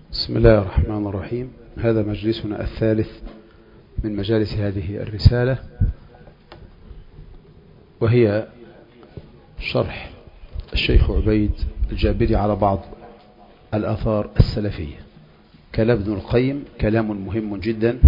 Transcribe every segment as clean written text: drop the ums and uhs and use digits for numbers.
بسم الله الرحمن الرحيم. هذا مجلسنا الثالث من مجالس هذه الرسالة، وهي شرح الشيخ عبيد الجابري على بعض الآثار السلفية. كلام ابن القيم كلام مهم جدا.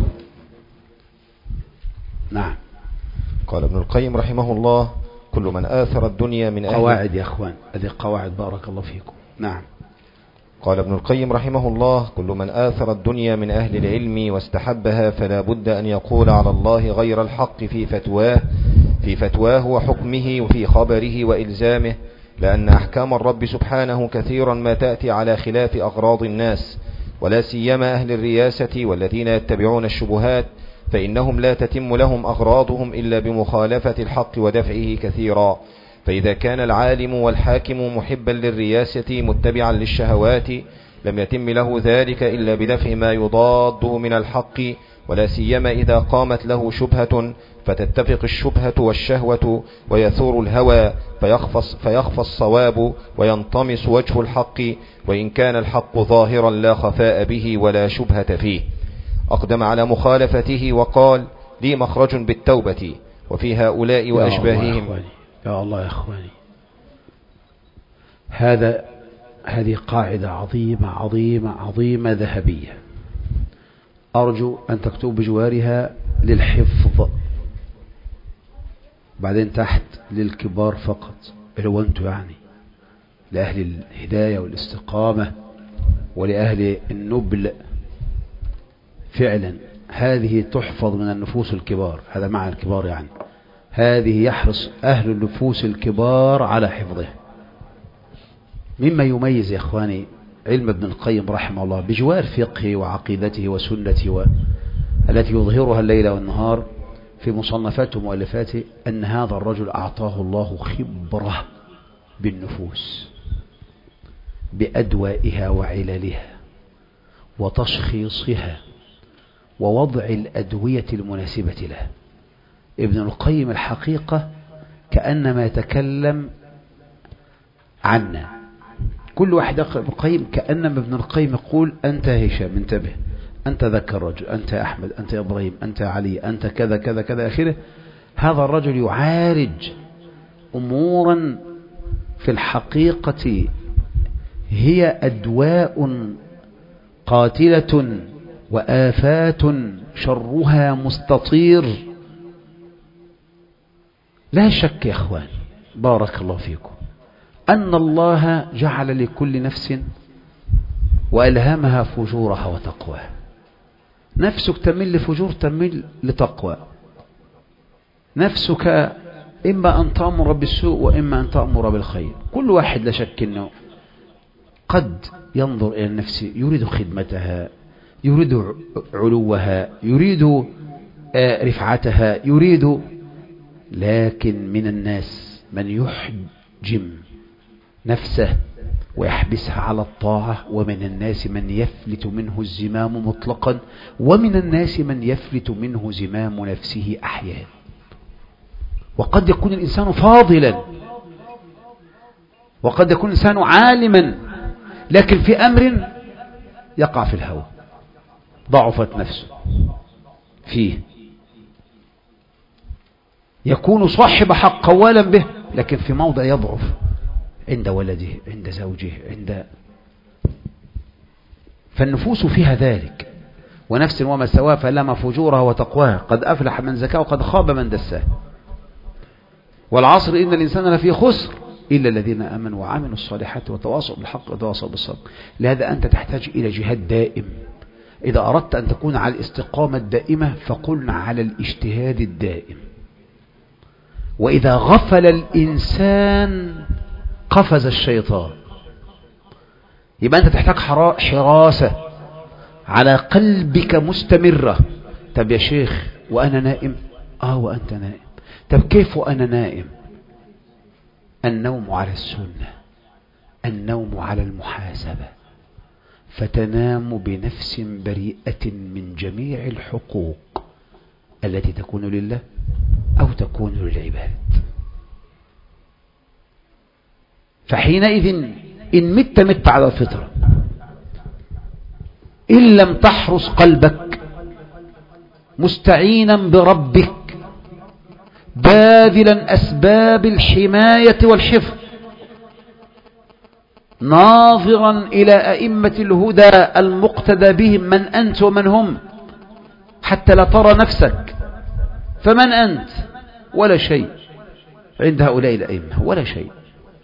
نعم. قال ابن القيم رحمه الله: كل من آثر الدنيا من أهل قواعد يا أخوان، هذه قواعد، بارك الله فيكم. نعم. قال ابن القيم رحمه الله: كل من آثر الدنيا من أهل العلم واستحبها فلا بد أن يقول على الله غير الحق في فتواه وحكمه وفي خبره وإلزامه، لأن أحكام الرب سبحانه كثيرا ما تأتي على خلاف أغراض الناس، ولا سيما أهل الرياسة والذين يتبعون الشبهات، فإنهم لا تتم لهم أغراضهم إلا بمخالفة الحق ودفعه كثيرا. فإذا كان العالم والحاكم محبا للرياسة متبعا للشهوات لم يتم له ذلك إلا بدفع ما يضاده من الحق، ولا سيما إذا قامت له شبهة فتتفق الشبهة والشهوة ويثور الهوى فيخفى الصواب وينطمس وجه الحق، وإن كان الحق ظاهرا لا خفاء به ولا شبهة فيه. أقدم على مخالفته وقال: لي مخرج بالتوبة. وفي هؤلاء وأشباههم. يا الله يا أخواني، هذه قاعدة عظيمة عظيمة عظيمة ذهبية، أرجو أن تكتب بجوارها للحفظ، بعدين تحت للكبار فقط، اللي هو أنتم يعني لأهل الهداية والاستقامة ولأهل النبل. فعلا هذه تحفظ من النفوس الكبار، هذا مع الكبار يعني، هذه يحرص أهل النفوس الكبار على حفظها. مما يميز يا أخواني علم ابن القيم رحمه الله بجوار فقهه وعقيدته وسنته التي يظهرها الليل والنهار في مصنفاته ومؤلفاته، أن هذا الرجل أعطاه الله خبرة بالنفوس، بأدوائها وعللها وتشخيصها ووضع الأدوية المناسبة لها. ابن القيم الحقيقة كأنما يتكلم عنا، كل واحد يقرأ ابن القيم كأنما ابن القيم يقول: أنت هشام انتبه، أنت ذاك الرجل، أنت أحمد، أنت إبراهيم، أنت علي، أنت كذا كذا كذا آخره. هذا الرجل يعالج أمورا في الحقيقة هي أدواء قاتلة وآفات شرها مستطير. لا شك يا أخوان بارك الله فيكم أن الله جعل لكل نفس وألهمها فجورها وتقواها. نفسك تميل لفجور، تميل لتقوى. نفسك إما أن تأمر بالسوء وإما أن تأمر بالخير. كل واحد لا شك أنه قد ينظر إلى النفس يريد خدمتها، يريد علوها، يريد رفعتها، لكن من الناس من يحجم نفسه ويحبسها على الطاعة، ومن الناس من يفلت منه الزمام مطلقا، ومن الناس من يفلت منه زمام نفسه أحيانا. وقد يكون الإنسان فاضلا، وقد يكون الإنسان عالما، لكن في أمر يقع في الهوى، ضعفت نفسه فيه، يكون صاحب حق قوالا به، لكن في موضع يضعف عند ولده، عند زوجه، فالنفوس فيها ذلك. ونفس وما سواها فلما فجورها وتقواها، قد أفلح من زكاها وقد خاب من دساها. والعصر إن الإنسان لفي خسر إلا الذين آمنوا وعملوا الصالحات وتواصوا بالحق وتواصوا بالصبر. لهذا أنت تحتاج إلى جهاد دائم. إذا أردت أن تكون على الاستقامة الدائمة فقلنا على الاجتهاد الدائم. وإذا غفل الإنسان قفز الشيطان. يبقى أنت تحتاج حراسة على قلبك مستمرة. طب يا شيخ وأنا نائم؟ وأنت نائم. طب كيف وأنا نائم؟ النوم على السنة، النوم على المحاسبة، فتنام بنفس بريئة من جميع الحقوق التي تكون لله أو تكون للعباد. فحينئذ إن مت على الفطرة، إن لم تحرس قلبك مستعينا بربك باذلا أسباب الحماية والحفظ ناظرا إلى أئمة الهدى المقتدى بهم من أنت ومن هم حتى لا ترى نفسك فمن أنت ولا شيء عند هؤلاء الأئمة ولا شيء.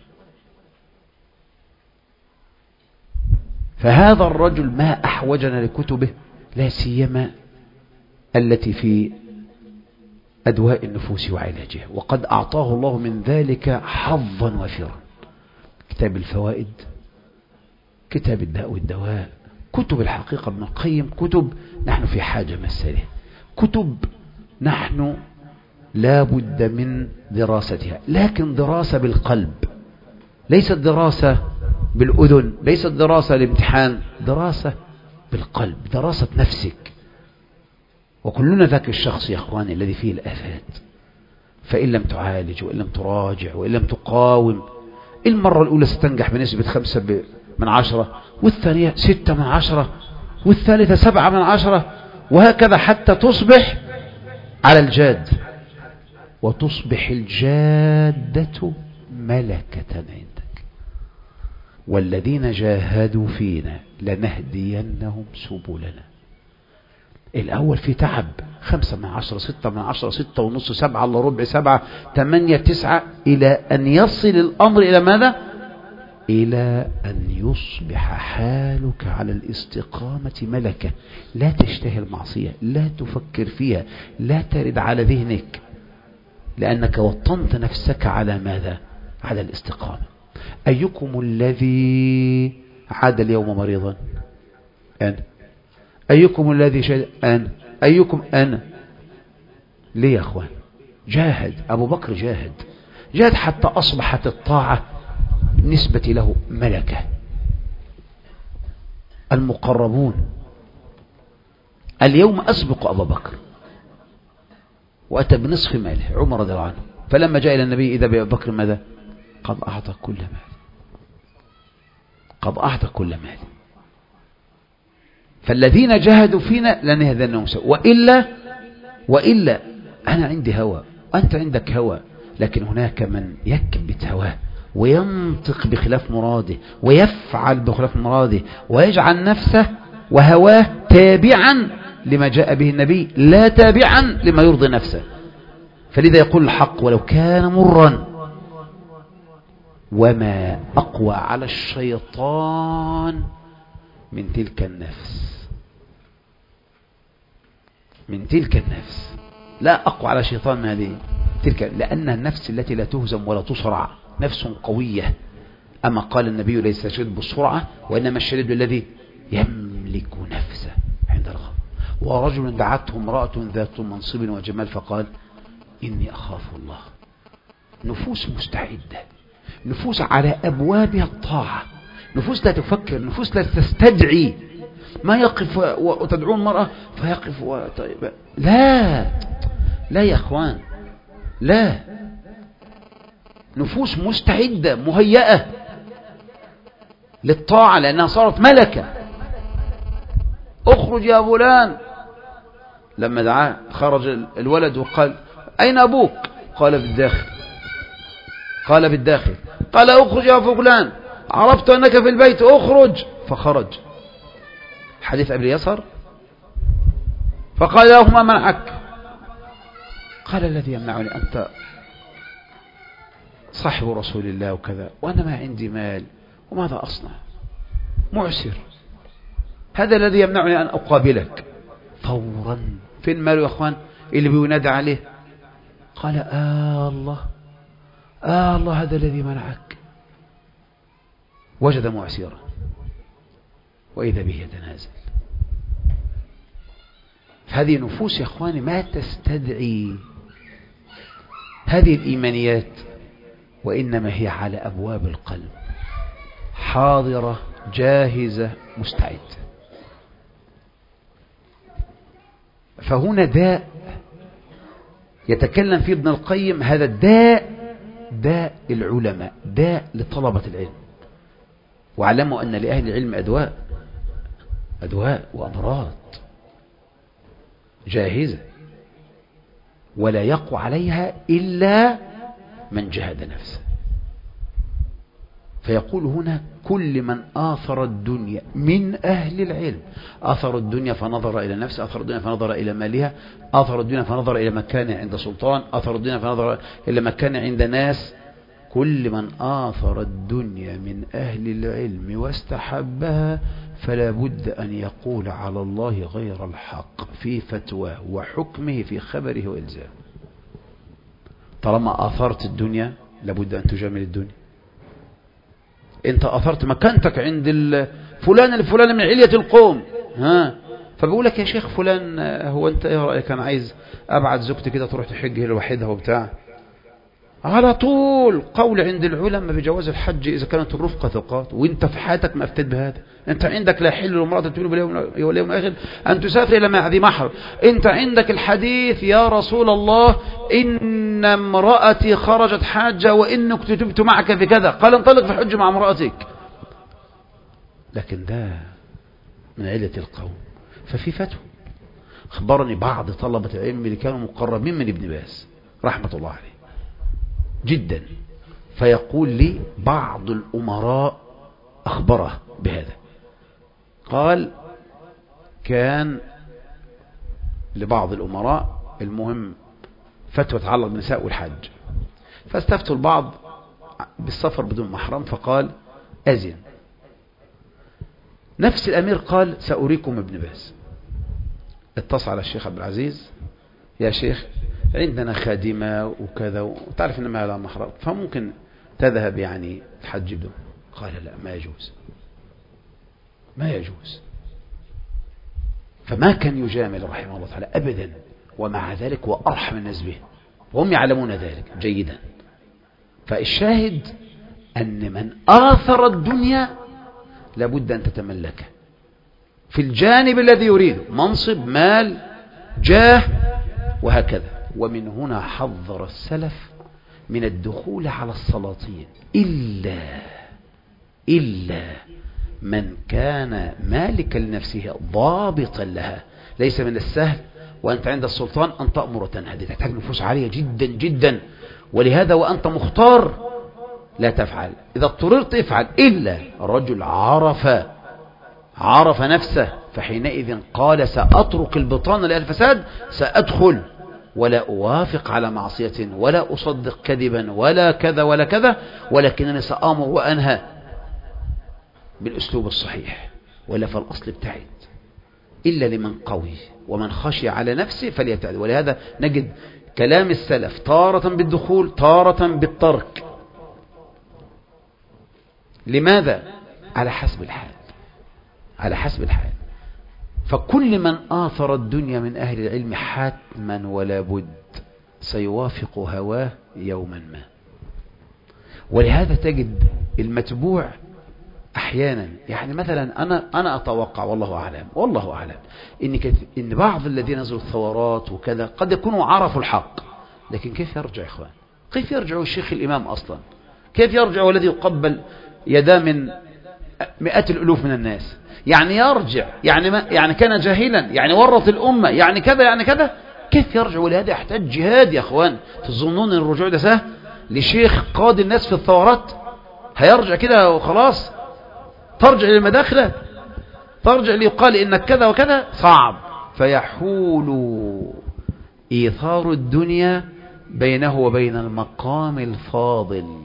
فهذا الرجل ما أحوجنا لكتبه لا سيما التي في أدواء النفوس وعلاجها، وقد أعطاه الله من ذلك حظا وافرا. كتاب الفوائد، كتاب الداء والدواء، كتب الحقيقة ابن القيم، كتب نحن في حاجة مسألة، كتب نحن لا بد من دراستها، لكن دراسة بالقلب، ليست دراسة بالأذن، ليست دراسة الامتحان، دراسة بالقلب، دراسة نفسك. وكلنا ذاك الشخص يا أخواني الذي فيه الآفات، فإن لم تعالج وإن لم تراجع وإن لم تقاوم، المرة الأولى ستنجح بنسبة 5/10، والثانية 6/10، والثالثة 7/10، وهكذا حتى تصبح على الجاد، وتصبح الجادة ملكة عندك. والذين جاهدوا فينا لنهدينهم سبلنا. الأول في تعب، 5/10، 6/10، 6.5، 7 إلا ربع، 7، 8، 9، إلى أن يصل الأمر إلى ماذا؟ إلى أن يصبح حالك على الاستقامة ملكة، لا تشتهي المعصية، لا تفكر فيها، لا ترد على ذهنك، لأنك وطنت نفسك على ماذا؟ على الاستقامة. أيكم الذي عاد اليوم مريضا؟ أنا. أيكم الذي شهد؟ أنا. أيكم؟ أنا. ليه يا أخوان؟ جاهد أبو بكر، جاهد حتى أصبحت الطاعة بالنسبة له ملكة. المقربون اليوم أسبق أبا بكر، وأتى بنصف ماله عمر رضي الله عنه، فلما جاء إلى النبي إذا بأبي بكر ماذا؟ قد أعطى كل مال، قد أعطى كل مال. فالذين جاهدوا فينا لنهدينهم سبلنا، وإلا أنا عندي هوى وأنت عندك هوى، لكن هناك من يكبت هواه وينطق بخلاف مراده ويفعل بخلاف مراده ويجعل نفسه وهواه تابعا لما جاء به النبي، لا تابعا لما يرضي نفسه. فلذا يقول الحق ولو كان مرا، وما أقوى على الشيطان من تلك النفس، من تلك النفس. لا أقوى على الشيطان من هذه تلك، لأنها النفس التي لا تهزم ولا تصرع، نفس قوية. أما قال النبي ليس الشديد بالسرعة وإنما الشديد الذي يملك نفسه عند الغضب. ورجل دعته امرأة ذات منصب وجمال فقال إني أخاف الله. نفوس مستعدة، نفوس على أبوابها الطاعة، نفوس لا تفكر، نفوس لا تستدعي، ما يقف وتدعون المرأة فيقف طيب. لا يا أخوان، لا، نفوس مستعدة مهيئة للطاعة لأنها صارت ملكة. اخرج يا فلان، لما دعاه خرج الولد وقال أين أبوك؟ قال بالداخل. قال بالداخل. قال اخرج يا فلان، عرفت أنك في البيت، اخرج. فخرج. حديث أبي يسر. فقال له ما منعك؟ قال الذي يمنعني أنت صاحب رسول الله وكذا، وأنا ما عندي مال، وماذا أصنع؟ معسر، هذا الذي يمنعني أن أقابلك. فورا فين ماله يا أخوان اللي بينادى عليه؟ قال الله هذا الذي منعك. وجد معسرا وإذا به يتنازل. هذه نفوس يا أخواني ما تستدعي هذه الإيمانيات، وإنما هي على أبواب القلب، حاضرة جاهزة مستعدة. فهنا داء يتكلم فيه ابن القيم، هذا الداء داء العلماء، داء لطلبة العلم. واعلموا أن لأهل العلم أدواء، أدواء وأمراض جاهزة ولا يقوى عليها إلا من جهد نفسه. فيقول هنا كل من آثر الدنيا من أهل العلم، آثر الدنيا فنظر إلى نفسه، آثر الدنيا فنظر إلى مالها، آثر الدنيا فنظر إلى مكانه عند سلطان، آثر الدنيا فنظر إلى مكانه عند ناس. كل من آثر الدنيا من أهل العلم واستحبها فلا بد أن يقول على الله غير الحق في فتواه وحكمه في خبره وإلزامه. طالما آثرت الدنيا لابد أن تجامل الدنيا. انت اثرت مكانتك عند فلان الفلان من علية القوم، فبقول لك يا شيخ فلان، هو انت ايه رأيك؟ انا عايز ابعت زوجتي كده تروح تحج هي لوحدها وبتاع. على طول قول عند العلماء بجواز الحج اذا كانت الرفقة ثقات، وانت في حياتك ما افتت بهذا. انت عندك لا يحل لامرأة تقول باليوم الاخر ان تسافر الى مع ذي محرم. انت عندك الحديث يا رسول الله ان امرأتي خرجت حاجة وانك كتبت معك في كذا، قال انطلق في الحج مع امرأتك. لكن ده من علة القوم. ففي فتوى اخبرني بعض طلبة العلم اللي كانوا مقربين من ابن باز رحمة الله عليه جدا، فيقول لي بعض الأمراء أخبره بهذا، قال كان لبعض الأمراء المهم فتوى تتعلق بالنساء والحج، فاستفتوا البعض بالسفر بدون محرم، فقال أذن. نفس الأمير قال سأريكم ابن باز. اتصل على الشيخ عبد العزيز، يا شيخ عندنا خادمة وكذا وتعرف إن ما لا محرم، فممكن تذهب يعني تحج بدون. قال لا، ما يجوز، ما يجوز. فما كان يجامل رحمه الله تعالى أبدا، ومع ذلك وأرحم الناس به، وهم يعلمون ذلك جيدا. فالشاهد أن من آثر الدنيا لابد أن تتملكه في الجانب الذي يريده، منصب، مال، جاه، وهكذا. ومن هنا حذر السلف من الدخول على السلاطين إلا من كان مالكا لنفسه ضابطا لها. ليس من السهل وأنت عند السلطان أن تأمر وتنهى، تحتاج نفوس عالية جدا جدا، ولهذا وأنت مختار لا تفعل. إذا اضطررت افعل، إلا رجل عرف نفسه، فحينئذ قال سأترك البطانة لأهل الفساد، سأدخل ولا أوافق على معصية ولا أصدق كذبا ولا كذا ولا كذا، ولكنني سأمر وأنهى بالأسلوب الصحيح، ولا فالأصل ابتعد. إلا لمن قوي ومن خشي على نفسه فليبتعد. ولهذا نجد كلام السلف تارة بالدخول تارة بالترك. لماذا؟ على حسب الحال، على حسب الحال. فكل من آثر الدنيا من أهل العلم حتما ولا بد سيوافق هواه يوما ما. ولهذا تجد المتبوع أحيانا، يعني مثلا أنا أتوقع والله أعلم إن بعض الذين نزلوا الثورات وكذا قد يكونوا عرفوا الحق، لكن كيف يرجع يا إخوان؟ كيف يرجع الشيخ الإمام أصلا؟ كيف يرجع والذي يقبل يدا من مئات الألوف من الناس؟ يعني يرجع، يعني كان جاهلا، يعني ورط الأمة، يعني كذا يعني كذا، كيف يرجع؟ ولهذا يحتاج جهاد يا أخوان. تظنون أن الرجوع ده سهل لشيخ قاد الناس في الثورات؟ هيرجع كده وخلاص؟ ترجع للمداخلة، ترجع ليقال إنك كذا وكذا، صعب. فيحول إيثار الدنيا بينه وبين المقام الفاضل،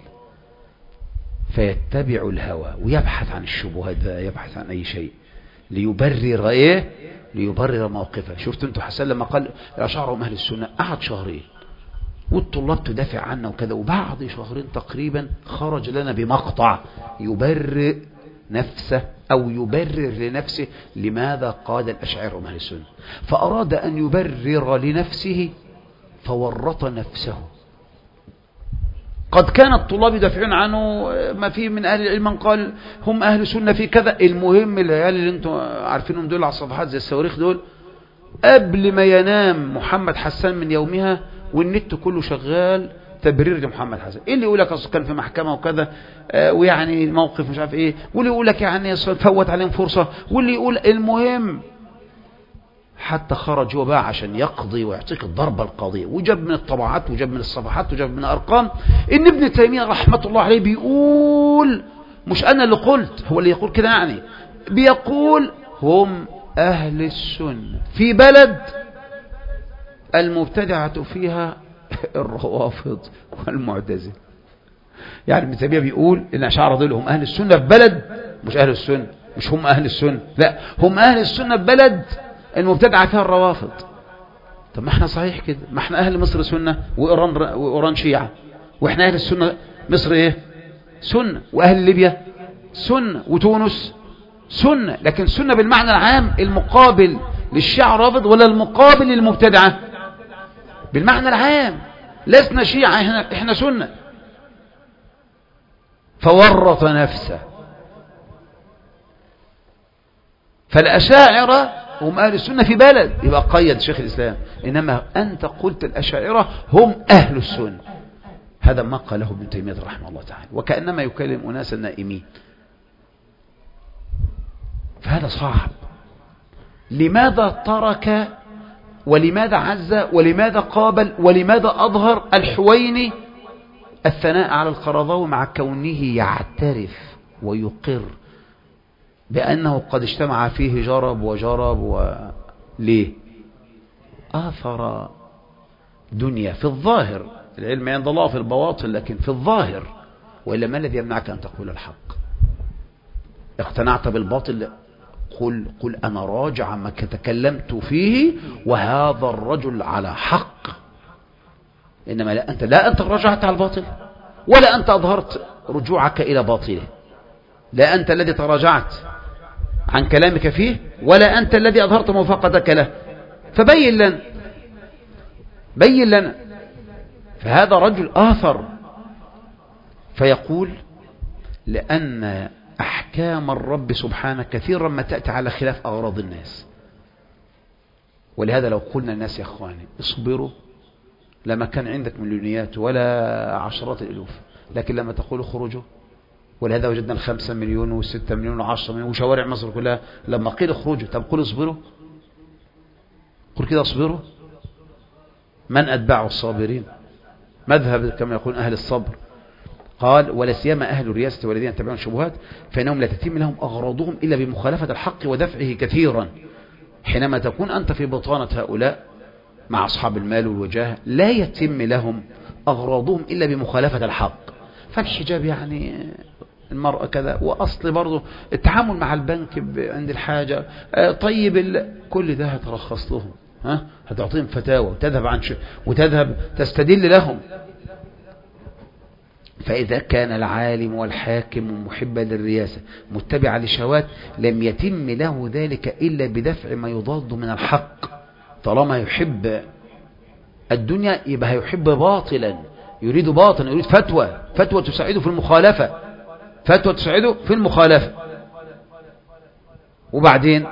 فيتبع الهوى ويبحث عن الشبهات، يبحث عن أي شيء ليبرر ليبرر موقفه. شفت انتوا حسن لما قال الأشاعرة أهل السنة، قعد شهرين والطلاب تدافع عنه وكذا، وبعد شهرين تقريبا خرج لنا بمقطع يبرئ نفسه أو يبرر لنفسه لماذا قال الأشاعرة أهل السنة. فأراد أن يبرر لنفسه فورط نفسه. قد كان الطلاب يدافعون عنه، ما فيه من أهل العلم من قال هم أهل سنة في كذا. المهم العيال اللي انتم عارفينهم دول على الصفحات زي الصواريخ دول، قبل ما ينام محمد حسان من يومها والنت كله شغال تبرير لمحمد حسن. ايه اللي يقول لك اصل كان في محكمة وكذا ويعني الموقف مش عارف ايه، واللي يقول لك يعني فوت عليهم فرصة، واللي يقول المهم حتى خرج هو بقى عشان يقضي ويعطيك الضربة القاضية، وجاب من الطبعات وجاب من الصفحات وجاب من أرقام إن ابن تيمية رحمة الله عليه بيقول، مش أنا اللي قلت، هو اللي يقول كده يعني، بيقول هم أهل السنة في بلد المبتدعة فيها الروافض والمعتزلة. يعني ابن تيمية بيقول إن الأشاعرة دول هم أهل السنة في بلد، مش أهل السنة، مش هم أهل السنة، لا هم أهل السنة في بلد المبتدعة فيها الروافض. طب ما احنا صحيح كده، ما احنا أهل مصر سنة وإيران شيعة، واحنا أهل السنة مصر ايه سنة، وأهل ليبيا سنة، وتونس سنة، لكن سنة بالمعنى العام المقابل للشيعة رافض ولا المقابل للمبتدعة؟ بالمعنى العام لسنا شيعة، احنا سنة. فورط نفسه. فالأشاعرة هم أهل السنة في بلد، يبقى قيد شيخ الإسلام، إنما أنت قلت الأشاعرة هم أهل السنة. هذا ما قاله ابن تيمية رحمه الله تعالى، وكأنما يكلم أناسا نائمين. فهذا صعب. لماذا ترك ولماذا عز ولماذا قابل ولماذا أظهر الحويني الثناء على القرضاوي مع كونه يعترف ويقر بأنه قد اجتمع فيه جرب وجرب ليه؟ آثر دنيا في الظاهر، العلم عند الله في البواطن، لكن في الظاهر. وإلا ما الذي يمنعك أن تقول الحق؟ اقتنعت بالباطل، قل أنا راجع عما تكلمت فيه وهذا الرجل على حق. إنما لا أنت رجعت على الباطل، ولا أنت أظهرت رجوعك إلى باطله. لا أنت الذي تراجعت عن كلامك فيه، ولا أنت الذي أظهرت موافقتك له. فبين لنا، بين لنا. فهذا رجل آثر، فيقول لأن أحكام الرب سبحانه كثيرا ما تأتي على خلاف أغراض الناس. ولهذا لو قلنا الناس يا أخواني اصبروا، لما كان عندك مليونيات ولا عشرات الألوف، لكن لما تقول اخرجوا، ولهذا وجدنا 5 مليون و6 مليون و10 مليون وشوارع مصر كلها لما قيل اخرجوا. طب قل اصبروا، قل كده اصبروا. من أتبع الصابرين؟ مذهب كما يقول أهل الصبر. قال ولا سيما أهل الرياسة والذين يتبعون الشبهات فإنهم لا تتم لهم أغراضهم إلا بمخالفة الحق ودفعه كثيرا. حينما تكون أنت في بطانة هؤلاء مع أصحاب المال والوجاهة لا يتم لهم أغراضهم إلا بمخالفة الحق. فالحجاب يعني المرأة كذا، وأصل برضو التعامل مع البنك عند الحاجة، طيب كل ده هترخص لهم، هتعطيهم فتاوى وتذهب تستدل لهم. فإذا كان العالم والحاكم محبا للرياسة متبعا للشهوات لم يتم له ذلك إلا بدفع ما يضاد من الحق. طالما يحب الدنيا يبقى هيحب باطلا، يريد باطلا، يريد فتوى تساعده في المخالفة، فتوى تساعده في المخالفة. وبعدين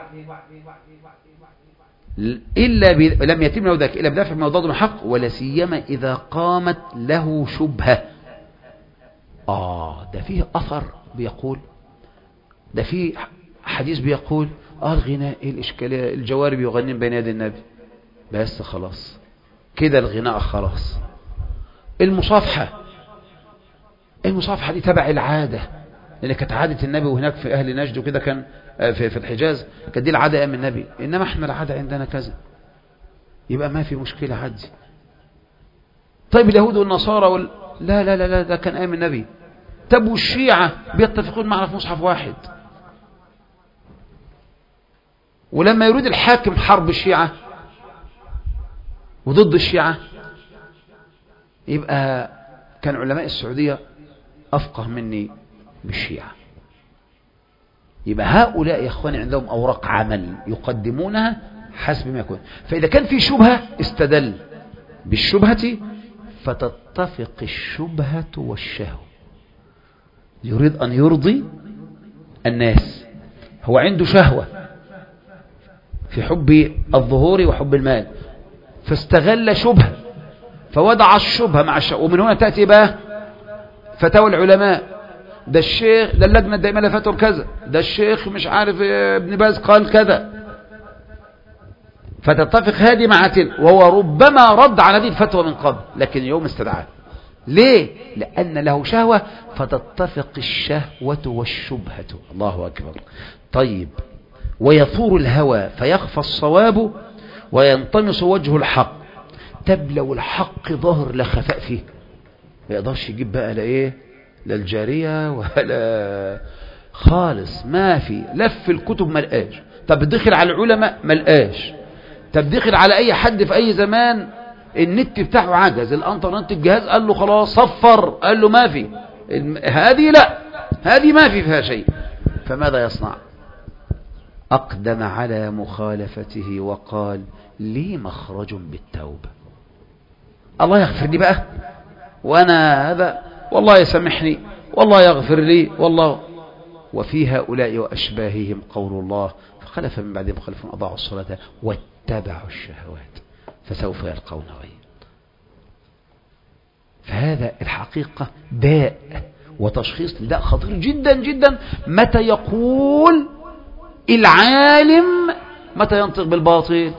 لم يتم له ذلك إلا بدفع ما يضاد من الحق، ولا سيما إذا قامت له شبهة. ده فيه أثر بيقول، ده فيه حديث بيقول الغناء الإشكالية، الجوارب يغنين بين يدي النبي، بس خلاص كده الغناء خلاص. المصافحة دي تبع العادة، لأن كانت عادة النبي، وهناك في أهل نجد وكده كان في الحجاز كانت دي العادة أيام النبي، إنما احنا العادة عندنا كذا، يبقى ما في مشكلة عادي. طيب اليهود والنصارى لا لا لا لا، ده كان أيام النبي. طب والشيعة بيتفقون معنا في مصحف واحد، ولما يريد الحاكم حرب الشيعة وضد الشيعة يبقى كان علماء السعودية أفقه مني بالشيعة. يبقى هؤلاء يا إخواني عندهم أوراق عمل يقدمونها حسب ما يكون. فإذا كان في شبهة استدل بالشبهة فتتفق الشبهة والشهوة. يريد أن يرضي الناس، هو عنده شهوة في حب الظهور وحب المال، فاستغل شبهة فوضع الشبهة مع الشبهة. ومن هنا تأتي بقى فتاوى العلماء، ده الشيخ، ده اللجنة الدائمة لفتوى كذا، ده الشيخ مش عارف ابن باز قال كذا، فتتفق هذه مع تلك، وهو ربما رد على هذه الفتوى من قبل لكن يوم استدعاه. ليه؟ لأن له شهوة فتتفق الشهوة والشبهة. الله أكبر. طيب، ويثور الهوى فيخفى الصواب وينطمس وجه الحق. طب لو الحق ظاهر لا خفاء فيه، ما يقدرش يجيب بقى لا ايه، لا الجارية ولا خالص، ما في، لف الكتب ملقاش. طب دخل على العلماء ملقاش. طب دخل على اي حد في اي زمان، النت بتاعه عجز، الانترنت الجهاز قال له خلاص صفر، قال له ما في هذه، لا هذه ما فيها شيء. فماذا يصنع؟ أقدم على مخالفته وقال لي مخرج بالتوبة، الله يغفر لي بقى، وأنا هذا والله يسامحني والله يغفر لي والله. وفي هؤلاء وأشباههم قول الله فخلف من بعدهم خلف أضاعوا الصلاة واتبعوا الشهوات فسوف يلقون غيا. فهذا الحقيقة داء وتشخيص لداء خطير جدا جدا. متى يقول العالم، متى ينطق بالباطل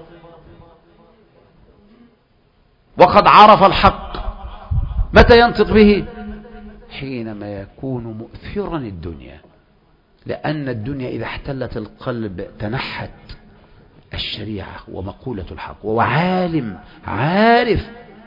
وقد عرف الحق، متى ينطق به؟ حينما يكون مؤثرا الدنيا، لأن الدنيا إذا احتلت القلب تنحت الشريعة ومقولة الحق، وهو عالم عارف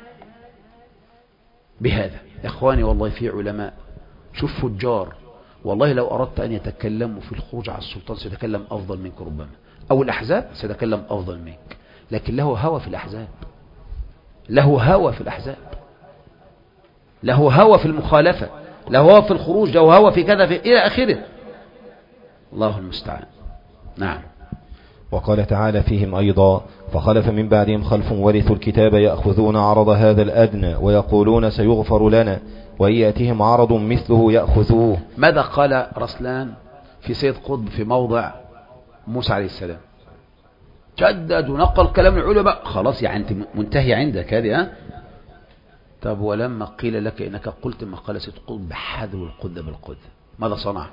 بهذا. يا إخواني والله في علماء، شوف فجار، والله لو أردت أن يتكلموا في الخروج على السلطان سيتكلم أفضل منك ربما، أو الأحزاب سيتكلم أفضل منك، لكن له هوى في الأحزاب، له هوى في الأحزاب، له هوى في المخالفة، له هوى في الخروج، له هوى في كذا في إلى آخره. الله المستعان. نعم. وقال تعالى فيهم أيضا فخلف من بعدهم خلف ورثوا الكتاب يأخذون عرض هذا الأدنى ويقولون سيغفر لنا وإن يأتهم عرض مثله يأخذوه. ماذا قال رسلان في سيد قطب في موضع موسى عليه السلام؟ جدد ونقل كلام العلماء، خلاص يعني أنت منتهي عندك هذه، ها؟ طب ولما قيل لك إنك قلت ما قال سيد قطب حذو القذ بالقذ، ماذا صنع؟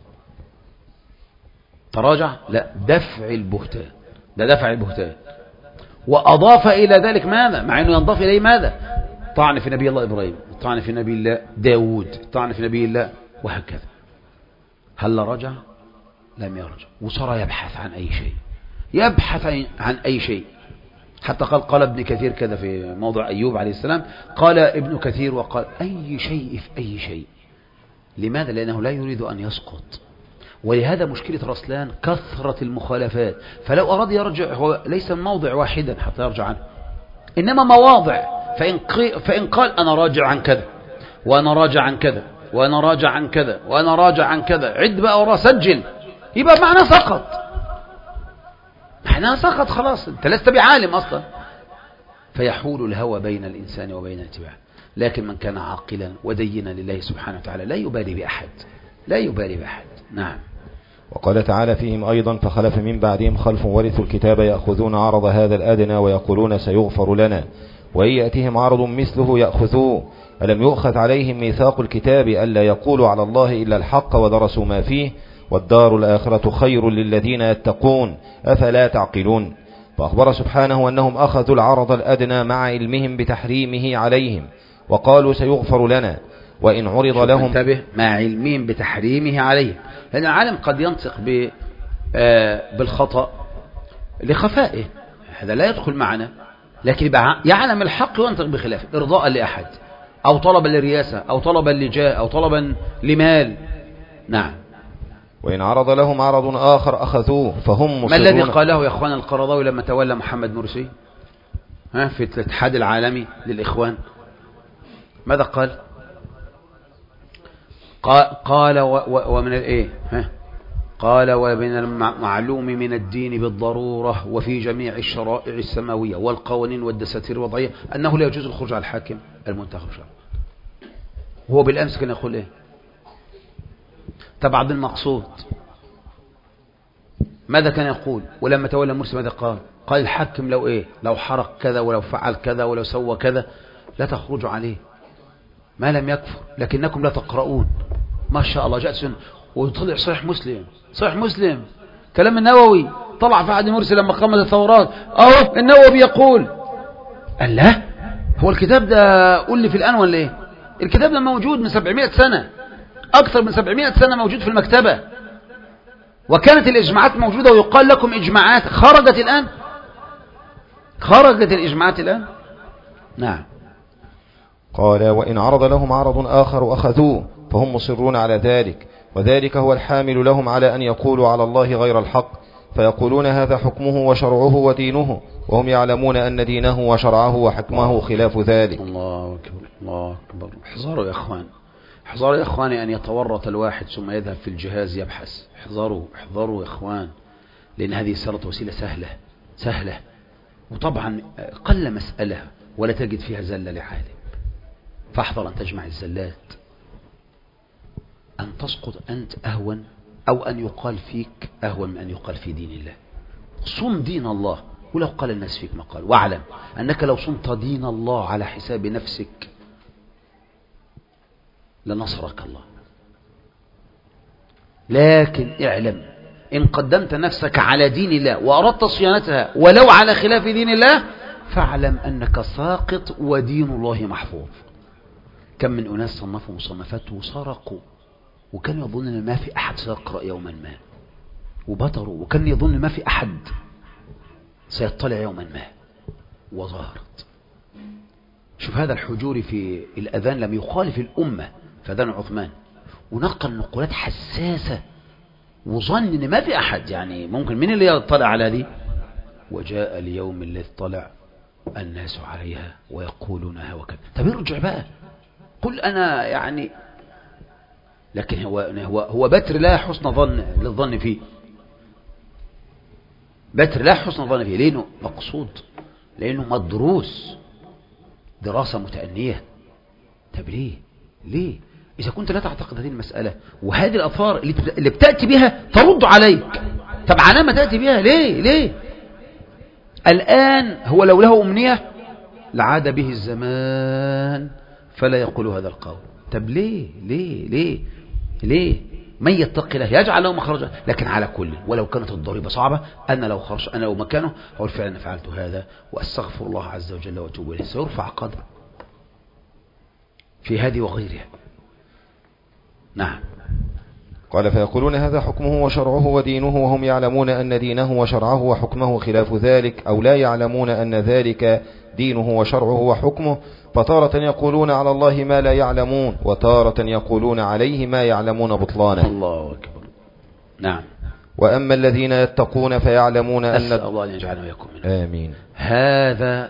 تراجع؟ لا، دفع البهتان، ده دفع البهتان. وأضاف إلى ذلك ماذا؟ مع أنه ينضاف إليه ماذا؟ طعن في نبي الله إبراهيم، طعن في نبي الله داود، طعن في نبي الله، وهكذا. هل رجع؟ لم يرجع، وصار يبحث عن أي شيء، يبحث عن أي شيء. حتى قال ابن كثير كذا في موضوع أيوب عليه السلام، قال ابن كثير وقال أي شيء في أي شيء. لماذا؟ لأنه لا يريد أن يسقط. ولهذا مشكلة رسلان كثرة المخالفات، فلو أراد يرجع هو ليس موضع واحدا حتى يرجع عنه، إنما مواضع. فإن قال أنا راجع عن كذا وأنا راجع عن كذا وأنا راجع عن كذا وأنا راجع عن كذا، عد بقى وراه سجل، يبقى معناه سقط، معناه سقط خلاص، أنت لست بعالم أصلا. فيحول الهوى بين الإنسان وبين اتباعه. لكن من كان عاقلا ودينا لله سبحانه وتعالى لا يبالي بأحد، لا يبالي بأحد. نعم. وقال تعالى فيهم أيضا فخلف من بعدهم خلف ورثوا الكتاب يأخذون عرض هذا الأدنى ويقولون سيغفر لنا وإن يأتهم عرض مثله يأخذوه ألم يؤخذ عليهم ميثاق الكتاب ألا يقولوا على الله إلا الحق ودرسوا ما فيه والدار الآخرة خير للذين يتقون أفلا تعقلون. فأخبر سبحانه أنهم أخذوا العرض الأدنى مع علمهم بتحريمه عليهم وقالوا سيغفر لنا وإن عرض لهم، انتبه، مع علمهم بتحريمه عليهم، لأن العالم قد ينطق بالخطأ لخفائه، هذا لا يدخل معنا، لكن يعلم الحق وينطق بخلافه إرضاء لأحد أو طلبا للرياسة أو طلبا لجاه أو طلبا لمال. نعم. وإن عرض لهم عرض آخر أخذوه فهم مصرون. ما الذي قاله يا أخوان القرضاوي لما تولى محمد مرسي في الاتحاد العالمي للإخوان؟ ماذا قال؟ قال ومن الايه قال ومن المعلوم من الدين بالضرورة وفي جميع الشرائع السماوية والقوانين والدساتير الوضعية أنه لا يجوز الخروج على الحاكم المنتخب شرعا. هو بالأمس كان يقول ايه؟ تبع بالمقصود ماذا كان يقول؟ ولما تولى مرسي ماذا قال؟ قال الحاكم لو ايه، لو حرق كذا ولو فعل كذا ولو سوى كذا لا تخرجوا عليه ما لم يكفر، لكنكم لا تقرؤون. ما شاء الله جاءت سنة وطلع صحيح مسلم، صحيح مسلم كلام النووي طلع في عهد مرسي لما قامت الثورات، اهو النووي يقول. قال لا هو الكتاب ده قول لي في الآن ولا ايه؟ الكتاب ده موجود من 700 سنة، أكثر من 700 سنة موجود في المكتبة، وكانت الإجماعات موجودة ويقال لكم إجماعات خرجت الآن، خرجت الإجماعات الآن. نعم. قال وإن عرض لهم عرض آخر أخذوه فهم مصرون على ذلك، وذلك هو الحامل لهم على أن يقولوا على الله غير الحق، فيقولون هذا حكمه وشرعه ودينه، وهم يعلمون أن دينه وشرعه وحكمه خلاف ذلك. الله أكبر، الله أكبر. احذروا يا أخوان، احذروا يا أخواني أن يتورط الواحد ثم يذهب في الجهاز يبحث. احذروا، احذروا يا أخوان، لأن هذه صارت وسيلة سهلة سهلة، وطبعا قل مسألة ولا تجد فيها زلة لعالم. فاحذر أن تجمع الزلات، أن تسقط أنت أهون، أو أن يقال فيك أهون من أن يقال في دين الله. صم دين الله ولو قال الناس فيك ما قال، واعلم أنك لو صمت دين الله على حساب نفسك لنصرك الله. لكن اعلم إن قدمت نفسك على دين الله وأردت صيانتها ولو على خلاف دين الله، فاعلم أنك ساقط ودين الله محفوظ. كم من أناس صنفوا مصنفات وسرقوا وكان يظن أن ما في أحد سيقرأ يوما ما، وبطروا وكان يظن ما في أحد سيطلع يوما ما، وظهرت. شوف هذا الحجور في الأذان لم يخالف الأمة في أذان عثمان، ونقل نقولات حساسة وظن أن ما في أحد، يعني ممكن من اللي يطلع على دي. وجاء اليوم الذي طلع الناس عليها ويقولونها وكذا. طب ارجع بقى قل أنا يعني، لكن هو بتر لا حسن ظن للظن فيه، بتر لا حسن ظن فيه، لأنه مقصود، لأنه مدروس دراسة متأنية. طب ليه إذا كنت لا تعتقد هذه المسألة وهذه الأثار اللي بتأتي بها ترد عليك، طب على ما تأتي بها ليه الآن؟ هو لو له أمنية لعاد به الزمان فلا يقول هذا القول. طب ليه من يتق الله يجعل له مخرجا. لكن على كل، ولو كانت الضريبة صعبة، أنا لو خرج أنا لو مكانه أقول فعلا فعلت هذا وأستغفر الله عز وجل وأتوب إليه، سيرفع قدر في هذه وغيرها. نعم. قال فيقولون هذا حكمه وشرعه ودينه، وهم يعلمون أن دينه وشرعه وحكمه خلاف ذلك، أو لا يعلمون أن ذلك دينه وشرعه وحكمه، فتارة يقولون على الله ما لا يعلمون، وتارة يقولون عليه ما يعلمون بطلانه. الله أكبر. نعم. وأما الذين يتقون فيعلمون أن أسأل الله أن يجعلنا ويكون منهم. آمين. هذا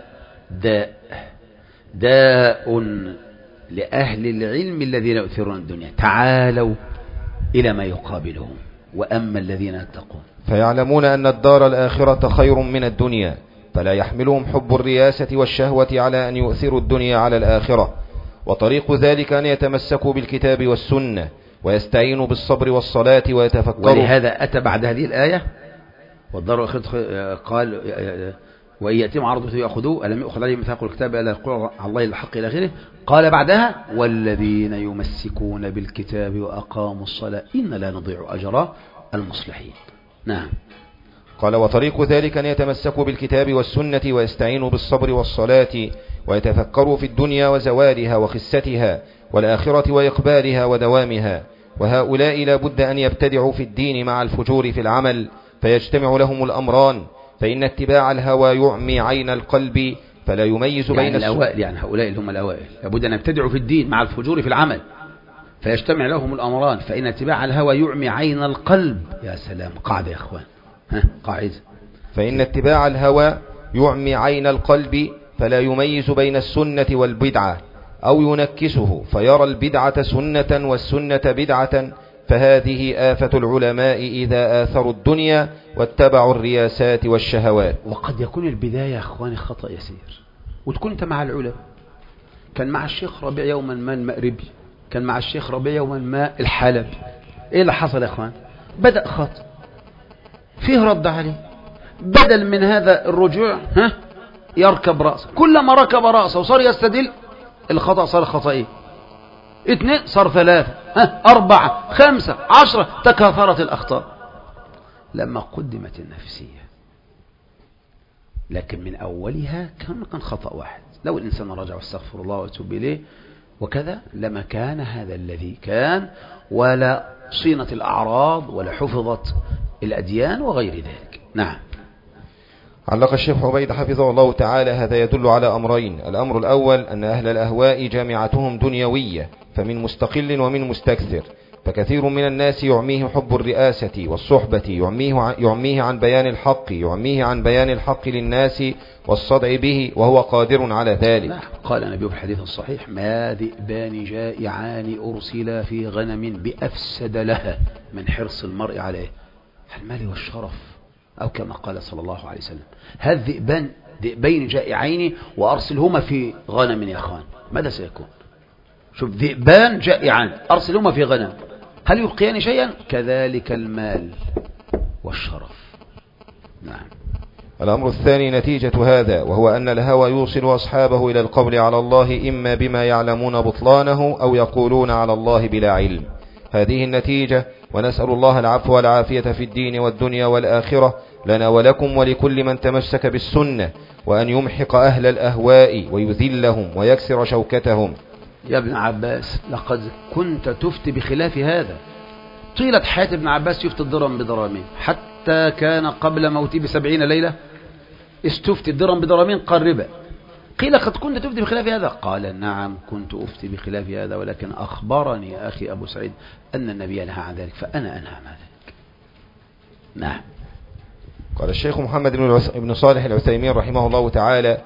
داء لأهل العلم الذين يؤثرون الدنيا. تعالوا إلى ما يقابلهم. وأما الذين يتقون فيعلمون أن الدار الآخرة خير من الدنيا، فلا يحملهم حب الرياسة والشهوة على أن يؤثروا الدنيا على الآخرة، وطريق ذلك أن يتمسكوا بالكتاب والسنة ويستعينوا بالصبر والصلاة ويتفكروا. ولهذا أتى بعد هذه الآية والدار الآخرة قال وإن يأتيهم عرض يأخذوه ألم يأخذ عليهم ميثاق الكتاب ألا يقولوا على الله الحق إلى آخره. قال بعدها والذين يمسكون بالكتاب وأقاموا الصلاة إن لا نضيع أجر المصلحين. نعم. قال وطريق ذلك أن يتمسكوا بالكتاب والسنة ويستعينوا بالصبر والصلاة ويتفكروا في الدنيا وزوالها وخستها والآخرة وإقبالها ودوامها. وهؤلاء لا بد أن يبتدعوا في الدين مع الفجور في العمل، فيجتمع لهم الأمران، فإن اتباع الهوى يعمي عين القلب فلا يميز بين الأوائل، يعني هؤلاء اللي هم الأوائل لابد أن يبتدعوا في الدين مع الفجور في العمل، فيجتمع لهم الأمران، فإن اتباع الهوى يعمي عين القلب. يا سلام، قاعدة يا أخوان، قاعدة. فإن اتباع الهوى يعمي عين القلب فلا يميز بين السنة والبدعة، أو ينكسه فيرى البدعة سنة والسنة بدعة، فهذه آفة العلماء إذا آثروا الدنيا واتبعوا الرياسات والشهوات. وقد يكون البداية يا أخواني خطأ يسير، وتكون أنت مع العلماء. كان مع الشيخ ربيع يوما ما المأربي، كان مع الشيخ ربيع يوما ما الحلبي. إيه اللي حصل يا أخوان؟ بدأ خطأ فيه رد عليه، بدل من هذا الرجوع يركب رأسه، كلما ركب رأسه وصار يستدل الخطأ صار خطأين، 2 صار 3، 4، 5، 10، تكاثرت الأخطاء لما قدمت النفسية. لكن من أولها كان خطأ واحد، لو الإنسان رجع واستغفر الله ويتوب إليه وكذا لما كان هذا الذي كان، ولا صينت الأعراض ولا حفظت الأديان وغير ذلك. نعم. علق الشيخ عبيد حفظه الله تعالى: هذا يدل على أمرين: الأمر الأول أن أهل الأهواء جامعتهم دنيوية، فمن مستقل ومن مستكثر، فكثير من الناس يعميه حب الرئاسة والصحبة، يعميه عن بيان الحق للناس والصدع به، وهو قادر على ذلك. قال النبي في الحديث الصحيح: ما ذئبان جائعان أرسلا في غنم بأفسد لها من حرص المرء عليه المال والشرف، أو كما قال صلى الله عليه وسلم: هذ ذئبين جائعين وأرسلهما في غنم يا أخوان، ماذا سيكون؟ شوف، ذئبان جائعان أرسلهما في غنم، هل يلقيان شيئا؟ كذلك المال والشرف. نعم. الأمر الثاني نتيجة هذا، وهو أن الهوى يوصل أصحابه إلى القول على الله إما بما يعلمون بطلانه أو يقولون على الله بلا علم. هذه النتيجة، ونسأل الله العفو والعافية في الدين والدنيا والآخرة لنا ولكم ولكل من تمسك بالسنة، وأن يمحق أهل الأهواء ويذلهم ويكسر شوكتهم. يا ابن عباس، لقد كنت تفتي بخلاف هذا. طيلة حياة ابن عباس يفتي الدرهم بدرهمين، حتى كان قبل موته ب70 ليلة استفتي الدرهم بدرهمين قربا. قيل: قد كنت تفتي بخلاف هذا؟ قال: نعم كنت أفتي بخلاف هذا، ولكن أخبرني أخي أبو سعيد أن النبي نهى عن ذلك فأنا أنهى عن ذلك. نعم. قال الشيخ محمد بن صالح العثيمين رحمه الله تعالى: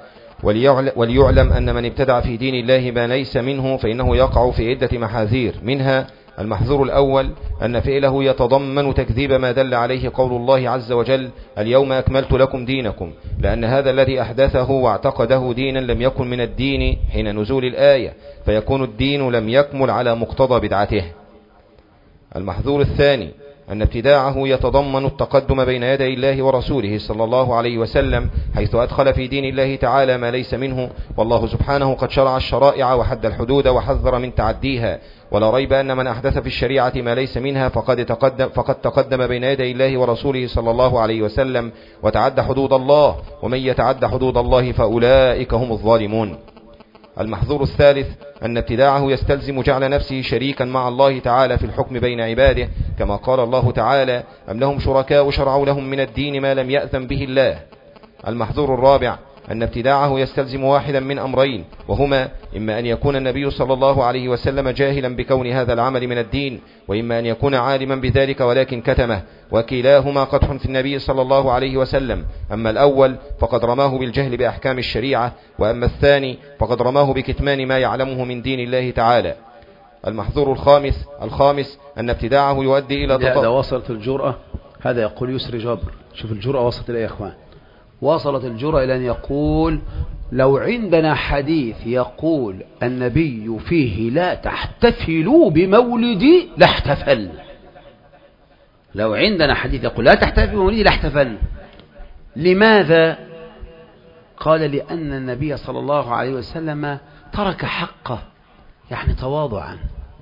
وليعلم أن من ابتدع في دين الله ما ليس منه فإنه يقع في عدة محاذير، منها المحذور الأول أن فعله يتضمن تكذيب ما دل عليه قول الله عز وجل: اليوم أكملت لكم دينكم، لأن هذا الذي أحدثه واعتقده دينا لم يكن من الدين حين نزول الآية، فيكون الدين لم يكمل على مقتضى بدعته. المحذور الثاني أن ابتداعه يتضمن التقدم بين يدي الله ورسوله صلى الله عليه وسلم، حيث أدخل في دين الله تعالى ما ليس منه، والله سبحانه قد شرع الشرائع وحد الحدود وحذر من تعديها، ولا ريب أن من أحدث في الشريعة ما ليس منها فقد تقدم بين يدي الله ورسوله صلى الله عليه وسلم وتعدى حدود الله، ومن يتعدى حدود الله فأولئك هم الظالمون. المحذور الثالث أن ابتداعه يستلزم جعل نفسه شريكا مع الله تعالى في الحكم بين عباده، كما قال الله تعالى: أم لهم شركاء شرعوا لهم من الدين ما لم يأذن به الله. المحذور الرابع أن ابتداعه يستلزم واحدا من أمرين، وهما: إما أن يكون النبي صلى الله عليه وسلم جاهلا بكون هذا العمل من الدين، وإما أن يكون عالما بذلك ولكن كتمه، وكلاهما قدح في النبي صلى الله عليه وسلم. أما الأول فقد رماه بالجهل بأحكام الشريعة، وأما الثاني فقد رماه بكتمان ما يعلمه من دين الله تعالى. المحذور الخامس أن ابتداعه يؤدي إلى إذا وصلت الجرأة، هذا يقول يسري جابر، شوف الجرأة وصلت إلى يا إخوان، وصلت الجرأة إلى أن يقول: لو عندنا حديث يقول النبي فيه لا تحتفلوا بمولدي لاحتفلنا. لو عندنا حديث يقول لا تحتفلوا بمولدي لاحتفلنا. لماذا؟ قال: لأن النبي صلى الله عليه وسلم ترك حقه، يعني تواضعا،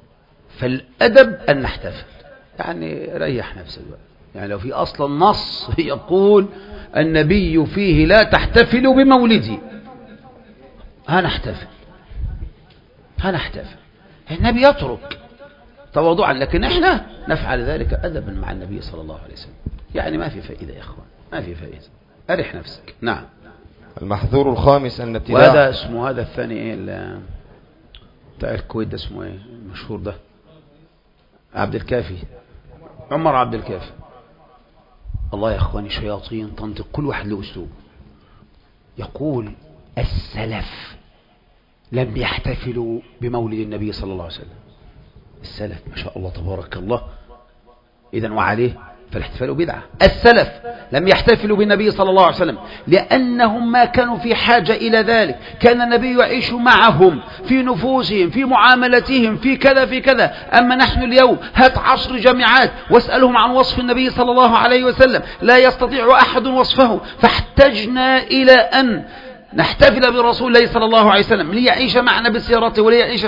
فالأدب أن نحتفل. يعني ريح نفسك بقى، يعني لو في أصلا نص يقول النبي فيه لا تحتفلوا بمولدي هنحتفل. النبي يترك تواضعا، لكن احنا نفعل ذلك أدبا مع النبي صلى الله عليه وسلم. يعني ما في فائدة يا اخوان، ما في فائدة، أرح نفسك. نعم. المحذور الخامس أن ابتداع، وهذا اسمه، هذا الثاني ايه بتاع الكويت ده اسمه ايه المشهور ده؟ عبد الكافي، عمر عبد الكافي. الله يا اخواني، شياطين تنطق، كل واحد له اسلوب. يقول: السلف لم يحتفلوا بمولد النبي صلى الله عليه وسلم. السلف ما شاء الله تبارك الله، إذن وعليه فالاحتفال بدعة. السلف لم يحتفلوا بالنبي صلى الله عليه وسلم لأنهم ما كانوا في حاجة إلى ذلك، كان النبي يعيش معهم في نفوسهم، في معاملتهم، في كذا في كذا. أما نحن اليوم هات 10 جامعات واسألهم عن وصف النبي صلى الله عليه وسلم، لا يستطيع أحد وصفه، فاحتجنا إلى أن نحتفل برسول الله صلى الله عليه وسلم ليعيش معنا بسيرته وليعيش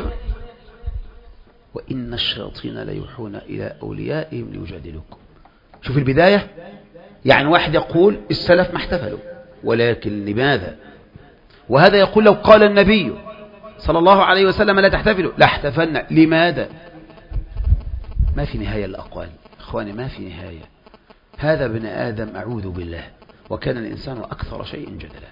وإن الشياطين ليوحون إلى أوليائهم ليجادلوكم. شوف البداية، يعني واحد يقول السلف ما احتفلوا، ولكن لماذا؟ وهذا يقول لو قال النبي صلى الله عليه وسلم لا تحتفلوا لاحتفلنا، لماذا؟ ما في نهاية الأقوال إخواني، ما في نهاية. هذا ابن آدم أعوذ بالله، وكان الإنسان أكثر شيء جدلا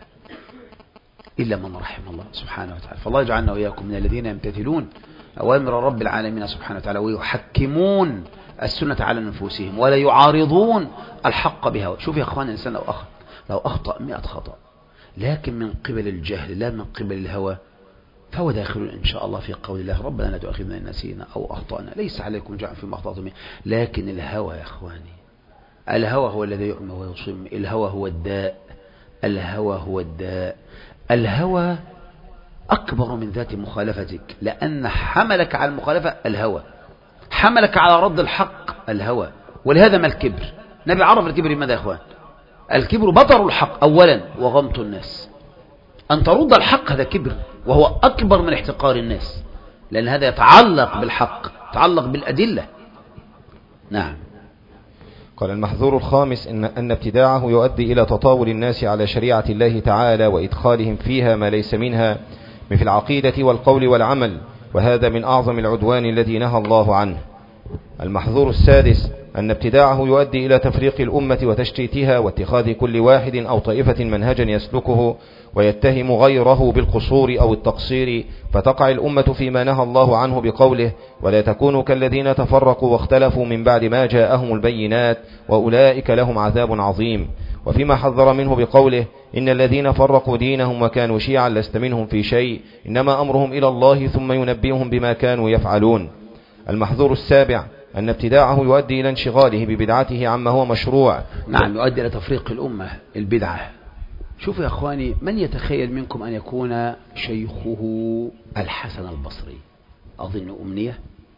إلا من رحم الله سبحانه وتعالى. فالله يجعلنا وإياكم من الذين يمتثلون أوامر رب العالمين سبحانه وتعالى ويحكمون السنة على نفوسهم ولا يعارضون الحق بها. شوف يا أخوان، الإنسان لو أخطأ 100 خطأ، لكن من قبل الجهل لا من قبل الهوى، فهو داخل إن شاء الله في قول الله ربنا لا تؤاخذنا إن نسينا أو أخطأنا، ليس عليكم جرح فيما أخطأتم به. لكن الهوى يا أخواني، الهوى هو الذي يعمى ويصم، الهوى هو الداء، الهوى هو الداء. الهوى أكبر من ذات مخالفتك، لأن حملك على المخالفة الهوى، حملك على رد الحق الهوى. ولهذا ما الكبر؟ النبي عرف الكبر ماذا يا أخوان؟ الكبر بطر الحق أولا وغمط الناس. أن ترد الحق هذا كبر، وهو أكبر من احتقار الناس، لأن هذا يتعلق بالحق، يتعلق بالأدلة. نعم. قال المحذور الخامس أن ابتداعه يؤدي إلى تطاول الناس على شريعة الله تعالى وإدخالهم فيها ما ليس منها مثل العقيدة والقول والعمل، وهذا من أعظم العدوان الذي نهى الله عنه. المحذور السادس أن ابتداعه يؤدي إلى تفريق الأمة وتشتيتها واتخاذ كل واحد أو طائفة منهجا يسلكه ويتهم غيره بالقصور أو التقصير، فتقع الأمة فيما نهى الله عنه بقوله ولا تكونوا كالذين تفرقوا واختلفوا من بعد ما جاءهم البينات وأولئك لهم عذاب عظيم، وفيما حذر منه بقوله إن الذين فرقوا دينهم وكانوا شيعا لست منهم في شيء إنما أمرهم إلى الله ثم ينبئهم بما كانوا يفعلون. المحذور السابع أن ابتداعه يؤدي إلى انشغاله ببدعته عما هو مشروع. نعم، يؤدي إلى تفريق الأمة، البدعة. شوفوا يا أخواني، من يتخيل منكم أن يكون شيخه الحسن البصري؟ أظن أمنية،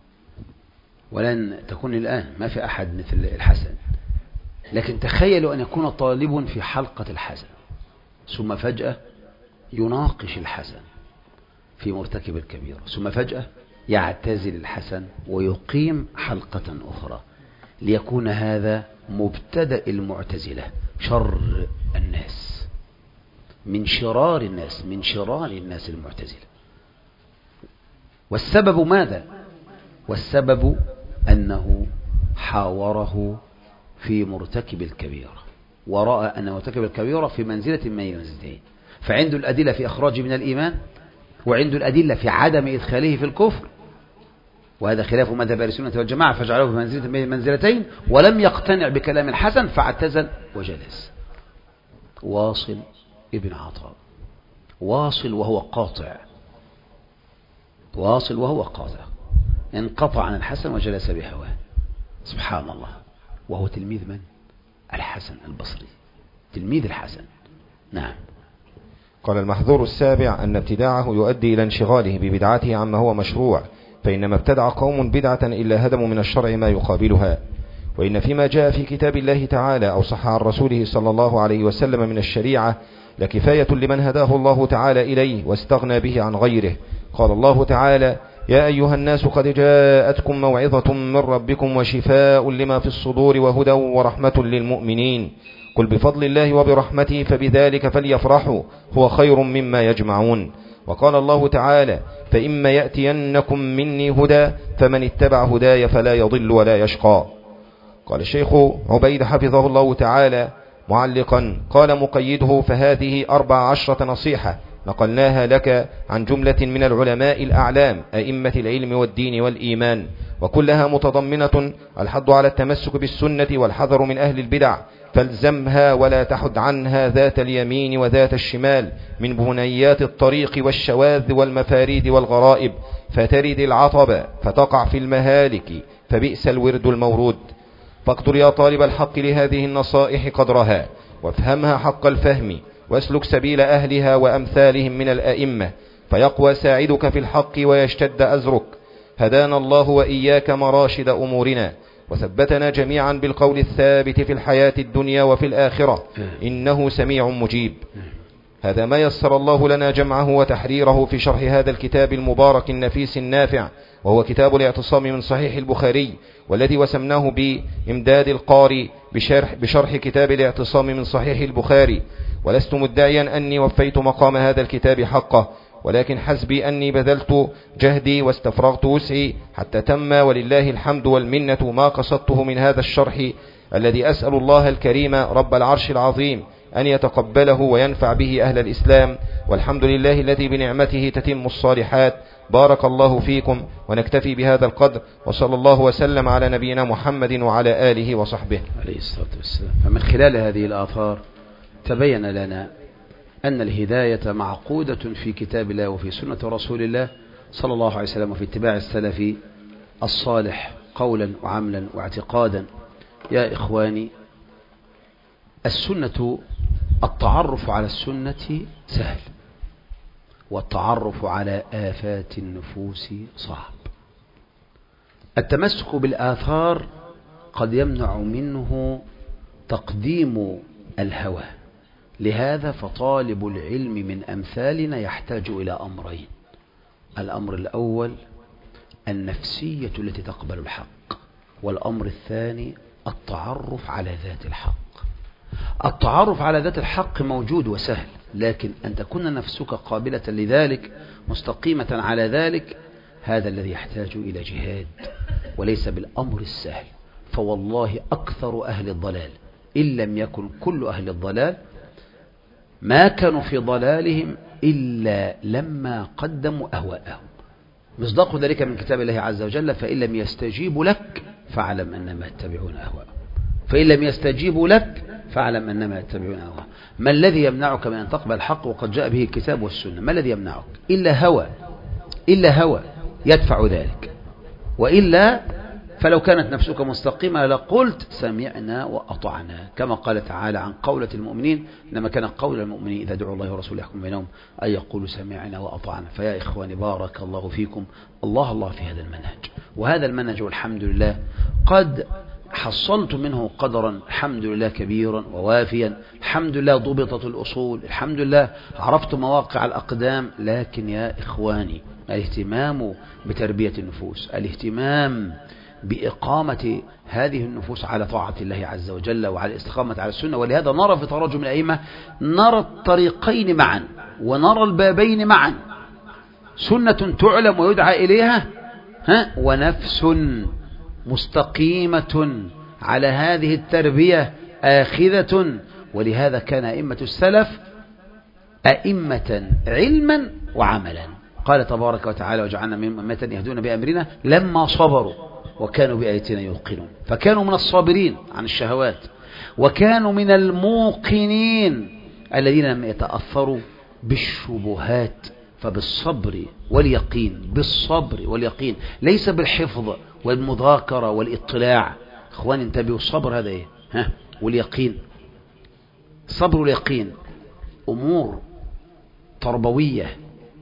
ولن تكون الآن، ما في أحد مثل الحسن. لكن تخيلوا أن يكون طالب في حلقة الحسن، ثم فجأة يناقش الحسن في مرتكب الكبيرة، ثم فجأة يعتزل الحسن ويقيم حلقة أخرى، ليكون هذا مبتدأ المعتزلة، شر الناس، من شرار الناس، من شرار الناس المعتزلة. والسبب ماذا؟ والسبب أنه حاوره في مرتكب الكبيرة، ورأى أن مرتكب الكبيرة في منزلة من المنزلتين، فعنده الأدلة في إخراجه من الإيمان، وعنده الأدلة في عدم إدخاله في الكفر، وهذا خلاف مذهب أهل السنة والجماعة، فجعله في منزلة من المنزلتين، ولم يقتنع بكلام الحسن فاعتزل وجلس. واصل ابن عطاء، واصل وهو قاطع، واصل وهو قاطع، انقطع عن الحسن وجلس بهواه، سبحان الله، وهو تلميذ من؟ الحسن البصري، تلميذ الحسن. نعم. قال المحذور السابع أن ابتداعه يؤدي إلى انشغاله ببدعته عما هو مشروع، فإنما ابتدع قوم بدعة إلا هدموا من الشرع ما يقابلها. وإن فيما جاء في كتاب الله تعالى أو صح عن رسوله صلى الله عليه وسلم من الشريعة لكفاية لمن هداه الله تعالى إليه واستغنى به عن غيره. قال الله تعالى يا أيها الناس قد جاءتكم موعظة من ربكم وشفاء لما في الصدور وهدى ورحمة للمؤمنين قل بفضل الله وبرحمته فبذلك فليفرحوا هو خير مما يجمعون. وقال الله تعالى فإما يأتينكم مني هدى فمن اتبع هداي فلا يضل ولا يشقى. قال الشيخ عبيد حفظه الله تعالى معلقا قال مقيده فهذه 14 نصيحة نقلناها لك عن جملة من العلماء الأعلام أئمة العلم والدين والإيمان، وكلها متضمنة الحض على التمسك بالسنة والحذر من أهل البدع، فالزمها ولا تحد عنها ذات اليمين وذات الشمال من بنيات الطريق والشواذ والمفاريد والغرائب، فترد العطب فتقع في المهالك فبئس الورد المورود. فاقدر يا طالب الحق لهذه النصائح قدرها وافهمها حق الفهم، واسلك سبيل أهلها وأمثالهم من الأئمة، فيقوى ساعدك في الحق ويشتد أزرك. هدانا الله وإياك مراشد أمورنا، وثبتنا جميعا بالقول الثابت في الحياة الدنيا وفي الآخرة، إنه سميع مجيب. هذا ما يسر الله لنا جمعه وتحريره في شرح هذا الكتاب المبارك النفيس النافع، وهو كتاب الاعتصام من صحيح البخاري، والذي وسمناه بإمداد القاري بشرح كتاب الاعتصام من صحيح البخاري. ولست مدعيا أني وفيت مقام هذا الكتاب حقه، ولكن حسبي أني بذلت جهدي واستفرغت وسعي حتى تم، ولله الحمد والمنة، ما قصدته من هذا الشرح، الذي أسأل الله الكريم رب العرش العظيم أن يتقبله وينفع به أهل الإسلام. والحمد لله الذي بنعمته تتم الصالحات. بارك الله فيكم، ونكتفي بهذا القدر، وصلى الله وسلم على نبينا محمد وعلى آله وصحبه عليه الصلاة والسلام. فمن خلال هذه الآثار تبين لنا أن الهداية معقودة في كتاب الله وفي سنة رسول الله صلى الله عليه وسلم، وفي اتباع السلف الصالح قولا وعملا واعتقادا. يا إخواني، السنة، التعرف على السنة سهل، والتعرف على آفات النفوس صعب. التمسك بالآثار قد يمنع منه تقديم الهوى، لهذا فطالب العلم من أمثالنا يحتاج إلى أمرين: الأمر الأول النفسية التي تقبل الحق، والأمر الثاني التعرف على ذات الحق. التعرف على ذات الحق موجود وسهل، لكن أن تكون نفسك قابلة لذلك مستقيمة على ذلك، هذا الذي يحتاج إلى جهاد، وليس بالأمر السهل. فوالله أكثر أهل الضلال، إن لم يكن كل أهل الضلال، ما كانوا في ضلالهم إلا لما قدموا أهواءهم. مصداق ذلك من كتاب الله عز وجل: فإن لم يستجيبوا لك فاعلم أنما يتبعون أهواءهم. فإن لم يستجيبوا لك فاعلم أنما يتبعون أهواءهم. ما الذي يمنعك من أن تقبل الحق وقد جاء به الكتاب والسنة؟ ما الذي يمنعك؟ إلا هوى يدفع ذلك، وإلا فلو كانت نفسك مستقيمة لقلت سمعنا وأطعنا، كما قال تعالى عن قولة المؤمنين: إنما كان قول المؤمنين إذا دعوا الله ورسوله يحكم بينهم أن يقولوا سمعنا وأطعنا. فيا إخواني، بارك الله فيكم، الله في هذا المنهج، وهذا المنهج والحمد لله قد حصلت منه قدرا الحمد لله كبيرا ووافيا، الحمد لله ضبطت الأصول، الحمد لله عرفت مواقع الأقدام. لكن يا إخواني، الاهتمام بتربية النفوس، الاهتمام بإقامة هذه النفوس على طاعة الله عز وجل وعلى الاستقامة على السنة. ولهذا نرى في تراجم الأئمة، نرى الطريقين معا ونرى البابين معا: سنة تعلم ويدعى إليها، ونفس مستقيمة على هذه التربية آخذة. ولهذا كان أئمة السلف أئمة علما وعملا. قال تبارك وتعالى: وجعلنا منهم أئمة يهدون بأمرنا لما صبروا وكانوا بآياتنا يوقنون. فكانوا من الصابرين عن الشهوات، وكانوا من الموقنين الذين لم يتأثروا بالشبهات. فبالصبر واليقين، بالصبر واليقين، ليس بالحفظ والمذاكرة والاطلاع. اخوان انتبهوا، الصبر هذا ايه؟ واليقين، الصبر واليقين امور تربوية،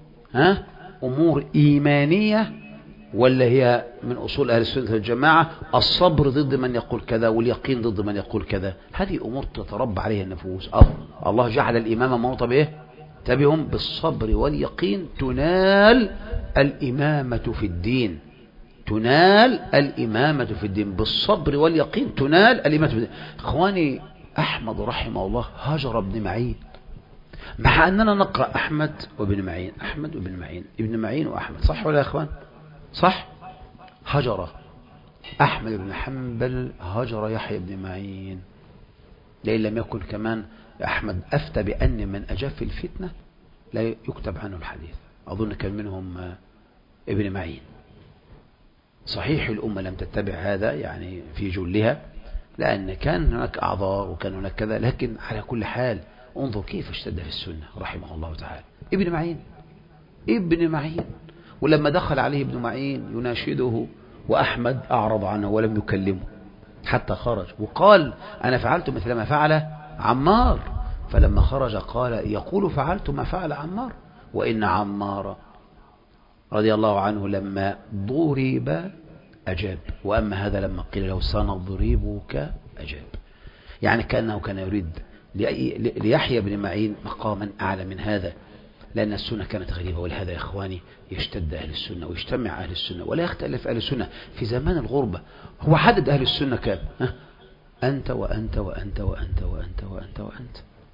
امور ايمانية، ولا هي من اصول اهل السنة والجماعة؟ الصبر ضد من يقول كذا، واليقين ضد من يقول كذا. هذه امور تتربى عليها النفوس. الله جعل الامامة منوطة بايه؟ تبهم بالصبر واليقين تنال الإمامة في الدين، تنال الإمامة في الدين. بالصبر واليقين تنال الإمامة في الدين. إخواني، أحمد رحمه الله هاجر ابن معين، مع أننا نقرأ أحمد وابن معين، أحمد وابن معين، ابن معين وأحمد، صح ولا يا إخوان؟ صح. هجر أحمد بن حنبل، هجر يحيى بن معين، لئن لم يكن كمان أحمد أفتى بأن من أجاب في الفتنة لا يكتب عنه الحديث. أظن كان منهم ابن معين. صحيح الأمة لم تتبع هذا يعني في جلها، لأن كان هناك أعذار وكان هناك كذا، لكن على كل حال انظر كيف اشتد في السنة رحمه الله تعالى. ابن معين، ولما دخل عليه ابن معين يناشده، وأحمد أعرض عنه ولم يكلمه حتى خرج، وقال: أنا فعلت مثل ما فعل عمار. فلما خرج قال: يقول فعلت ما فعل عمار، وإن عمار رضي الله عنه لما ضرب أجاب، وأما هذا لما قيل له سنضربك أجاب. يعني كأنه كان يريد ليحيى بن معين مقاما أعلى من هذا، لأن السنة كانت غريبة. ولهذا يا إخواني يشتد أهل السنة ويجتمع أهل السنة ولا يختلف أهل السنة في زمان الغربة. هو عدد أهل السنة كام؟ أنت وأنت وأنت وأنت وأنت وأنت وأنت.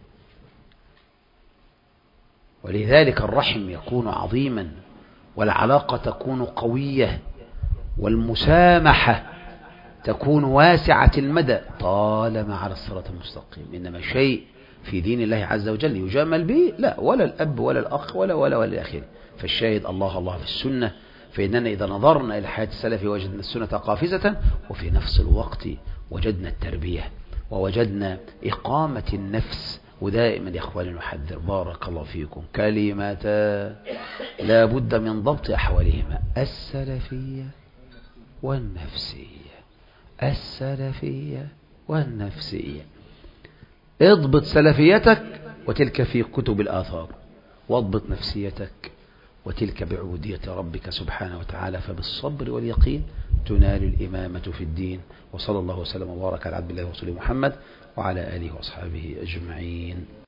ولذلك الرحم يكون عظيما، والعلاقة تكون قوية، والمسامحة تكون واسعة المدى طالما على الصراط المستقيم. إنما شيء في دين الله عز وجل يجامل به لا، ولا الأب ولا الأخ ولا الآخر. فالشاهد الله في السنة. فإننا إذا نظرنا إلى حياة السلف وجدنا السنة قافزة، وفي نفس الوقت وجدنا التربية ووجدنا إقامة النفس. ودائما يا إخواني نحذر بارك الله فيكم كلمة لا بد من ضبط أحوالهما: السلفية والنفسية. السلفية والنفسية. اضبط سلفيتك وتلك في كتب الآثار، واضبط نفسيتك وتلك بعبودية ربك سبحانه وتعالى. فبالصبر واليقين تنال الإمامة في الدين. وصلى الله وسلم وبارك على عبد الله ورسوله محمد وعلى آله وأصحابه أجمعين.